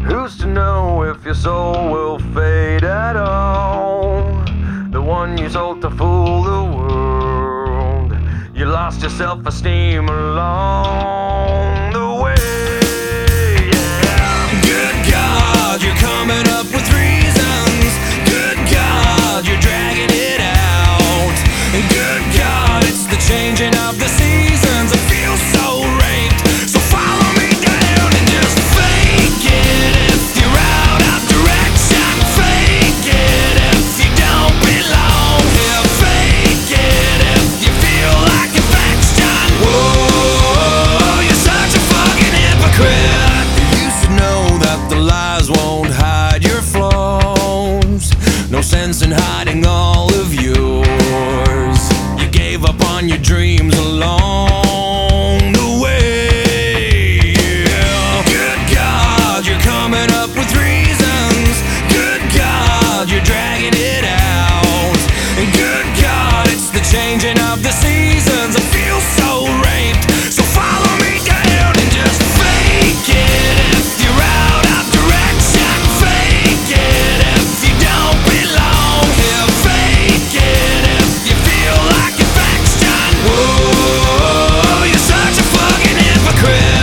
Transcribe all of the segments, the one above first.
Who's to know if your soul will fade at all? The one you sold to fool the world. You lost your self-esteem along the way. Yeah. Good God, you're coming up with reasons. Good God, you're dragging it out. Good God, it's the changing of the seasons. I feel so raped, so follow me down and just fake it if you're out of direction. Fake it if you don't belong here. Fake it if you feel like affection. Whoa, you're such a fucking hypocrite. You used to know that the lies won't hide your flaws. No sense in hiding all of yours. You gave up on your dreams along the way. Yeah. Good God, you're coming up with reasons. Good God, you're dragging it out. And good God, it's the changing of the seasons. I feel so raped, so follow me down and just fake it if you're out of direction. Fake it if you don't belong here. Fake it if you feel like affection. Whoa, you're such a fucking hypocrite.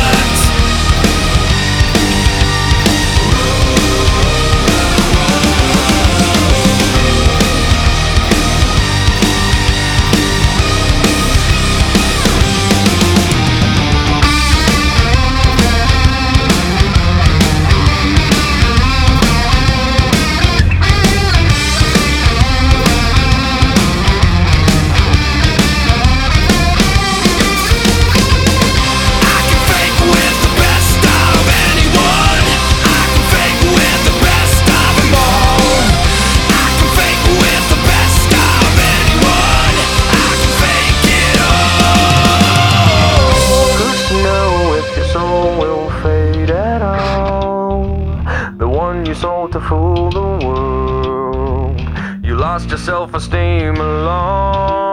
Sold to fool the world. You lost your self-esteem along